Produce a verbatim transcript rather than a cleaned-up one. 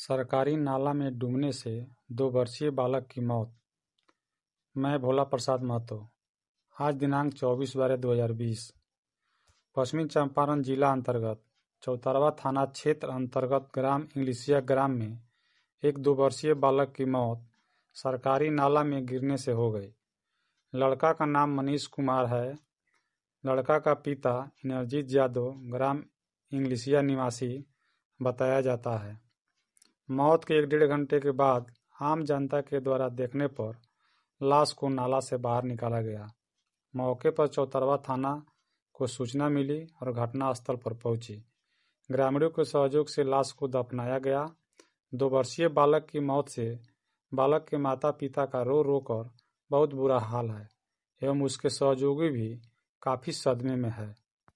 सरकारी नाला में डूबने से दो वर्षीय बालक की मौत। मैं भोला प्रसाद महतो। आज दिनांक चौबीस बारह दो हजार बीस पश्चिमी चंपारण जिला अंतर्गत चौतरवा थाना क्षेत्र अंतर्गत ग्राम इंग्लिसिया ग्राम में एक दो वर्षीय बालक की मौत सरकारी नाला में गिरने से हो गई। लड़का का नाम मनीष कुमार है। लड़का का पिता इनरजीत यादव ग्राम इंग्लिसिया निवासी बताया जाता है। मौत के एक डेढ़ घंटे के बाद आम जनता के द्वारा देखने पर लाश को नाला से बाहर निकाला गया। मौके पर चौतरवा थाना को सूचना मिली और घटनास्थल पर पहुंची। ग्रामीणों के सहयोग से लाश को दफनाया गया। दो वर्षीय बालक की मौत से बालक के माता पिता का रो रो कर बहुत बुरा हाल है एवं उसके सहयोगी भी काफी सदमे में है।